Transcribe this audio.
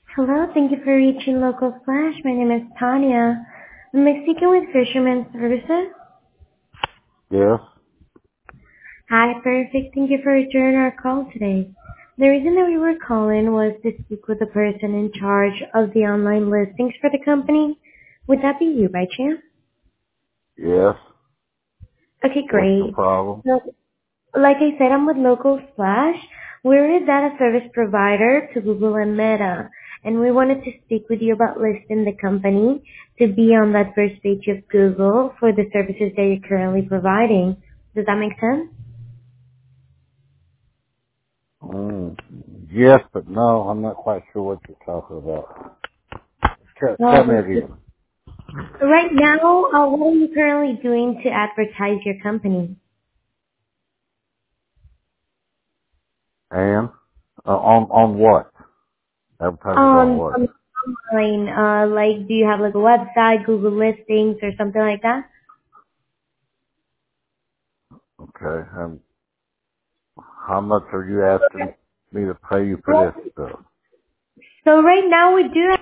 Hello, thank you for reaching Local Flash. My name is Tanya. I'm speaking with Fisherman Services. Yes. Hi, perfect. Thank you for returning our call today. The reason that we were calling was to speak with the person in charge of the online listings for the company. Would that be you by chance? Yes. Okay, What's the great. problem? So, like I said, I'm with Local Flash. We're a data service provider to Google and Meta, and we wanted to speak with you about listing the company to be on that first page of Google for the services that you're currently providing. Does that make sense? Mm, yes, but no, I'm not quite sure what you're talking about. Tell me Well, again. right now, what are you currently doing to advertise your company? And on what? Advertising on On what? online, like, do you have like a website, Google listings, or something like that? Okay. And how much are you asking me to pay you for Well, this stuff? so right now we do